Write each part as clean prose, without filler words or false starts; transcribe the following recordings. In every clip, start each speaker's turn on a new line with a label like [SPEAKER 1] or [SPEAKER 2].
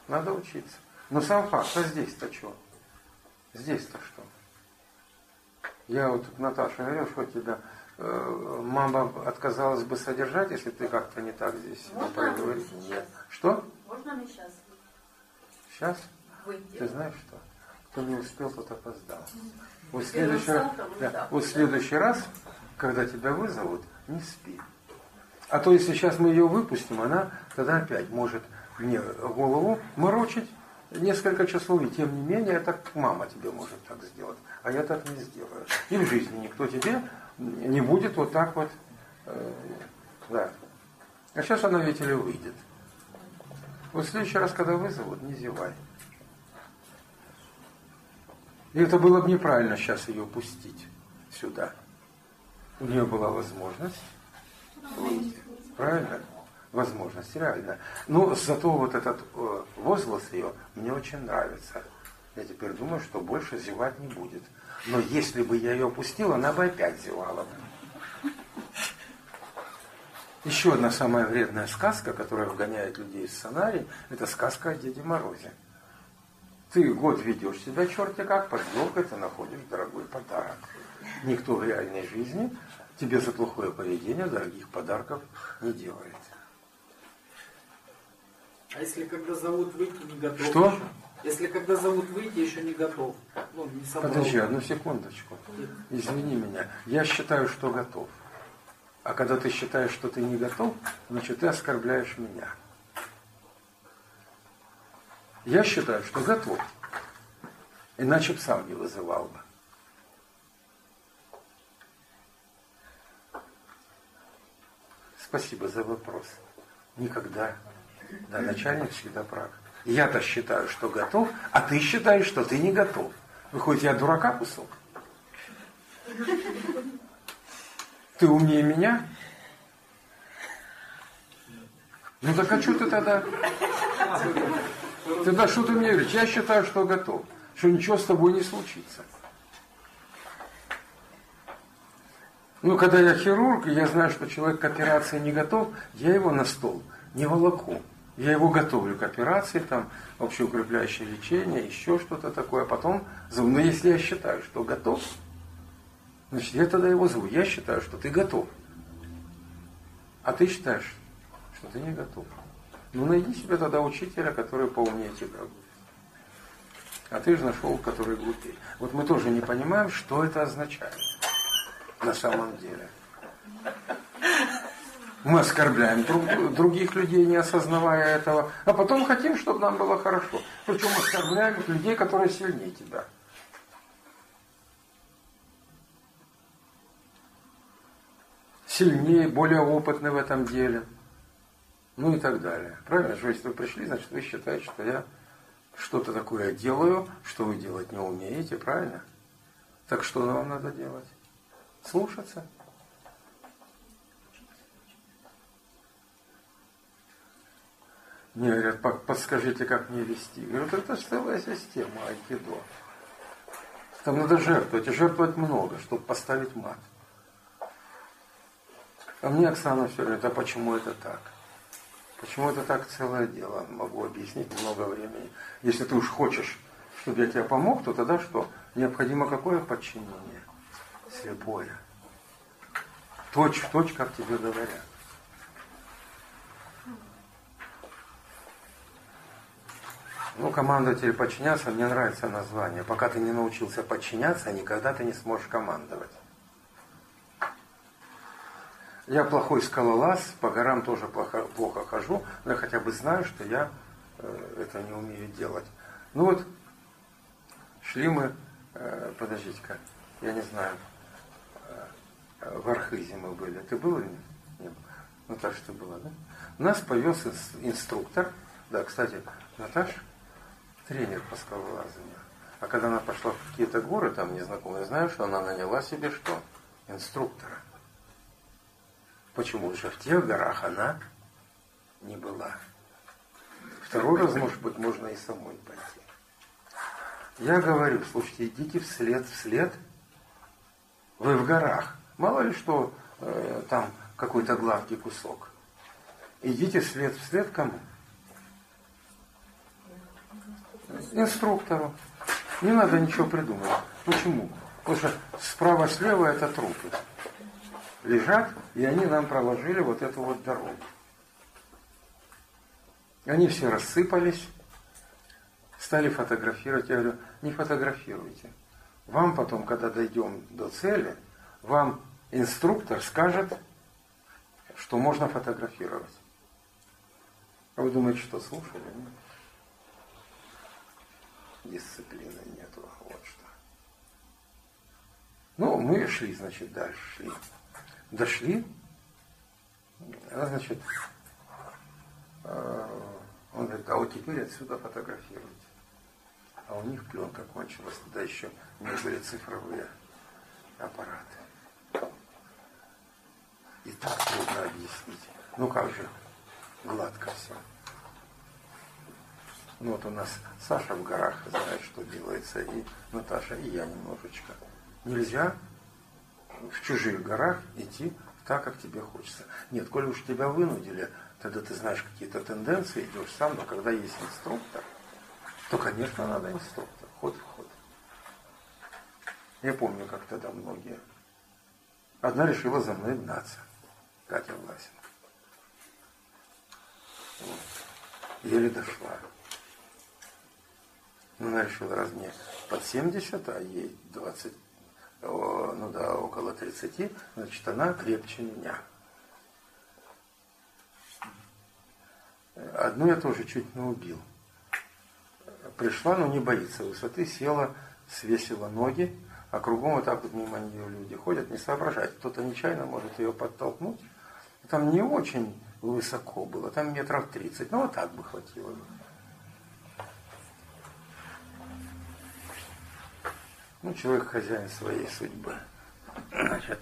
[SPEAKER 1] Надо учиться. Но сам факт, а здесь-то что? Здесь-то что? Я вот Наташа говорю, что тебя мама отказалась бы содержать, если ты как-то не так здесь проговоришь. Нет. Что?
[SPEAKER 2] Можно мне сейчас?
[SPEAKER 1] Сейчас? Ты знаешь что? Кто не успел, тот опоздал. Вот в следующий раз, когда тебя вызовут, не спи. А то если сейчас мы ее выпустим, она тогда опять может мне голову морочить несколько часов, и тем не менее, это мама тебе может так сделать, а я так не сделаю. И в жизни никто тебе не будет вот так вот, да. А сейчас она ведь или выйдет. Вот в следующий раз, когда вызовут, не зевай. И это было бы неправильно сейчас ее пустить сюда. У нее была возможность выйти. Правильно? Возможность, реально. Но зато вот этот возглас ее мне очень нравится. Я теперь думаю, что больше зевать не будет. Но если бы я ее опустил, она бы опять зевала. Еще одна самая вредная сказка, которая вгоняет людей в сценарий, это сказка о Деде Морозе. Ты год ведешь себя черти как, под елкой ты находишь дорогой подарок. Никто в реальной жизни тебе за плохое поведение дорогих подарков не делает.
[SPEAKER 3] А если когда зовут выйти, не готов?
[SPEAKER 1] Что?
[SPEAKER 3] Еще? Если когда зовут выйти, еще не готов. Ну, не собрал.
[SPEAKER 1] Подожди, одну секундочку. Извини меня. Я считаю, что готов. А когда ты считаешь, что ты не готов, значит, ты оскорбляешь меня. Я считаю, что готов. Иначе б сам не вызывал бы. Спасибо за вопрос. Никогда. Да, начальник всегда прав. Я-то считаю, что готов, а ты считаешь, что ты не готов. Выходит, я дурака кусок? Ты умнее меня? Ну так а что ты тогда? Тогда что ты мне говоришь? Я считаю, что готов. Что ничего с тобой не случится. Ну, когда я хирург, и я знаю, что человек к операции не готов, я его на стол не волоку. Я его готовлю к операции, там, общеукрепляющее лечение, еще что-то такое. А потом зову. Но если я считаю, что готов, значит, я тогда его зову. Я считаю, что ты готов. А ты считаешь, что ты не готов. Ну, найди себе тогда учителя, который поумнее тебя будет. А ты же нашел, который глупее. Вот мы тоже не понимаем, что это означает на самом деле. Мы оскорбляем других людей, не осознавая этого, а потом хотим, чтобы нам было хорошо. Причем оскорбляем людей, которые сильнее тебя. Сильнее, более опытны в этом деле. Ну и так далее. Правильно же, если вы пришли, значит, вы считаете, что я что-то такое делаю, что вы делать не умеете, правильно? Так что вам надо делать? Слушаться. Мне говорят, подскажите, как мне вести. Говорят, это же целая система айкидо. Там надо жертвовать, и жертвовать много, чтобы поставить мат. А мне Оксана все говорит, а почему это так? Почему это так целое дело? Могу объяснить, много времени. Если ты уж хочешь, чтобы я тебе помог, то тогда что? Необходимо какое подчинение? Слепое. Точь в точь, как тебе говорят. Ну, командовать или подчиняться, мне нравится название. Пока ты не научился подчиняться, никогда ты не сможешь командовать. Я плохой скалолаз, по горам тоже плохо хожу, но я хотя бы знаю, что я это не умею делать. Ну вот, шли мы, подождите-ка, я не знаю, в Архизе мы были. Ты был или нет? Наташа, ты была, да? Нас повез инструктор, да, кстати, Наташа, тренер по скалолазанию. А когда она пошла в какие-то горы, там незнакомые, знаю, что она наняла себе что? Инструктора. Почему же в тех горах она не была? Второй раз, может быть, можно и самой пойти. Я говорю, слушайте, идите вслед. Вы в горах. Мало ли что там какой-то гладкий кусок. Идите вслед кому? Инструктору. Не надо ничего придумать. Почему? Потому что справа-слева это трупы. Лежат, и они нам проложили вот эту вот дорогу. Они все рассыпались, стали фотографировать. Я говорю, не фотографируйте. Вам потом, когда дойдем до цели, вам инструктор скажет, что можно фотографировать. А вы думаете, что слушали? Нет? Дисциплины нету, вот что. Ну, мы шли, значит, дальше шли. Дошли, значит, он говорит, а вот теперь отсюда фотографируйте. А у них пленка кончилась, туда еще не были цифровые аппараты. И так трудно объяснить. Ну как же, гладко все. Ну вот у нас Саша в горах знает, что делается, и Наташа, и я немножечко. Нельзя в чужих горах идти так, как тебе хочется. Нет, коли уж тебя вынудили, тогда ты знаешь какие-то тенденции, идешь сам, но когда есть инструктор, то, конечно, надо инструктор, ход в ход. Я помню, как тогда многие. Одна решила за мной гнаться, Катя Власенко. Вот. Еле дошла. Она решила, раз мне под 70, а ей 20, ну да, около 30, значит, она крепче меня. Одну я тоже чуть не убил. Пришла, но не боится высоты, села, свесила ноги, а кругом вот так вот мимо нее люди ходят, не соображают. Кто-то нечаянно может ее подтолкнуть. Там не очень высоко было, там метров 30, ну вот так бы хватило. Ну, человек хозяин своей судьбы. Значит,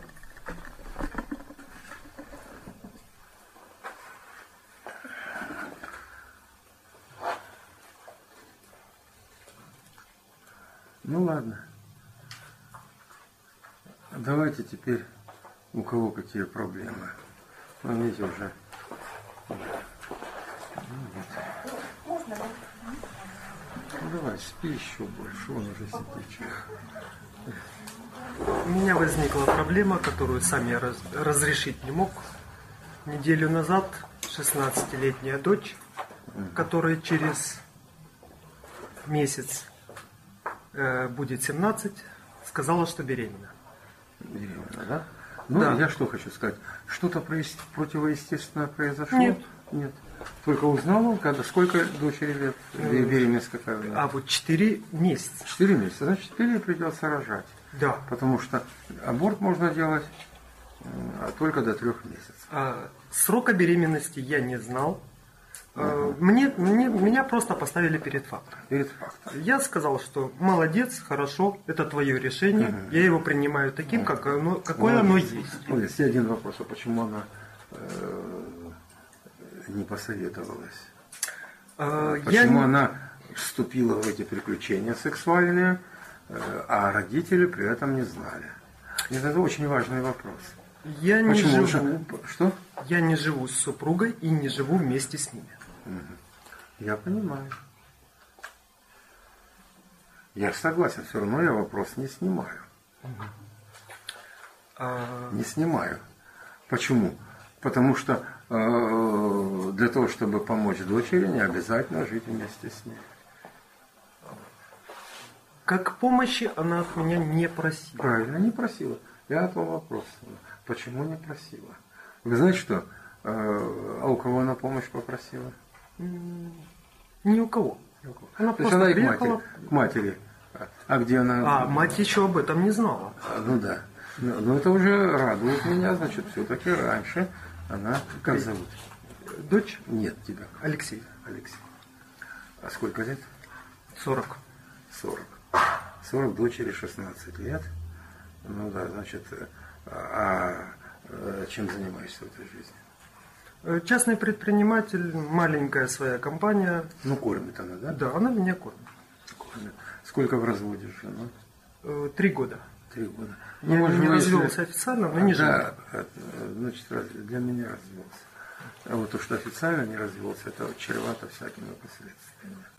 [SPEAKER 1] ну ладно. Давайте теперь у кого какие проблемы. Ну, видите, уже. Ну, давай, спи еще больше, он уже сидит.
[SPEAKER 2] У меня возникла проблема, которую сам я разрешить не мог. Неделю назад 16-летняя дочь, которая через месяц будет 17, сказала, что беременна.
[SPEAKER 1] Беременна, да? Ну,
[SPEAKER 2] да.
[SPEAKER 1] Я что хочу сказать. Что-то противоестественное произошло?
[SPEAKER 2] Нет.
[SPEAKER 1] Нет. Только узнала, когда сколько дочери лет, беременность какая у нее?
[SPEAKER 2] А вот 4 месяца. 4
[SPEAKER 1] месяца. Значит, теперь ей придется рожать.
[SPEAKER 2] Да.
[SPEAKER 1] Потому что аборт можно делать только до 3 месяцев.
[SPEAKER 2] Срока беременности я не знал. Меня просто поставили перед фактом.
[SPEAKER 1] Перед фактом.
[SPEAKER 2] Я сказал, что молодец, хорошо, это твое решение. Я его принимаю таким, какое оно есть.
[SPEAKER 1] Ну, есть один вопрос, а почему она не посоветовалась? Почему она вступила в эти приключения сексуальные, а родители при этом не знали? Это очень важный вопрос.
[SPEAKER 2] Я не живу.
[SPEAKER 1] Что?
[SPEAKER 2] Я не живу с супругой и не живу вместе с ними.
[SPEAKER 1] Я понимаю. Я согласен, все равно я вопрос не снимаю. Не снимаю. Почему? Потому что для того, чтобы помочь дочери, не обязательно жить вместе с ней.
[SPEAKER 2] Как помощи она от меня не просила.
[SPEAKER 1] Правильно, не просила. Я отвел вопрос. Почему не просила? Вы знаете что? А у кого она помощь попросила?
[SPEAKER 2] Ни у кого. Она
[SPEAKER 1] То есть она и к матери. А где она?
[SPEAKER 2] Мать еще об этом не знала.
[SPEAKER 1] Ну да. Но это уже радует меня, значит, все-таки раньше она... Как зовут?
[SPEAKER 2] Дочь?
[SPEAKER 1] Нет, тебя.
[SPEAKER 2] Алексей.
[SPEAKER 1] Алексей. А сколько лет?
[SPEAKER 2] 40.
[SPEAKER 1] 40 дочери 16 лет. Ну да, значит, чем занимаешься в этой жизни?
[SPEAKER 2] Частный предприниматель, маленькая своя компания.
[SPEAKER 1] Ну, кормит она, да?
[SPEAKER 2] Да, она меня кормит.
[SPEAKER 1] Сколько в разводе с женой?
[SPEAKER 2] 3 года.
[SPEAKER 1] 3 года.
[SPEAKER 2] Я не развелся официально, но не женат.
[SPEAKER 1] Да, значит, для меня развелся. А вот то, что официально не развелся, это чревато всякими последствиями.